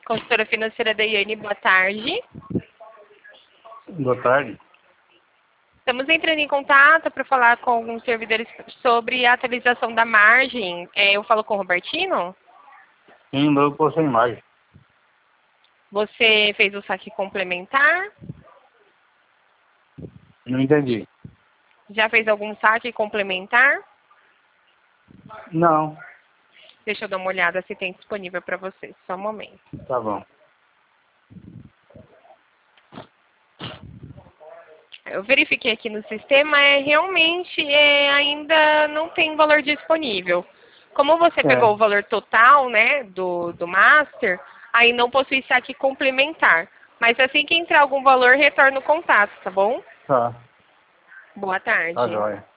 Consultora financeira da Iane, boa tarde. Boa tarde. Estamos entrando em contato para falar com alguns servidores sobre a atualização da margem. Eu falo com o Robertino? Sim, eu postei imagem. Você fez o saque complementar? Não entendi. Já fez algum saque complementar? Não. Deixa eu dar uma olhada se tem disponível para você. Só um momento. Tá bom. Eu verifiquei aqui no sistema, realmente ainda não tem valor disponível. Como você pegou o valor total, né, do Master, aí não possui saque complementar. Mas assim que entrar algum valor, retorna o contato, tá bom? Tá. Boa tarde. Tá jóia.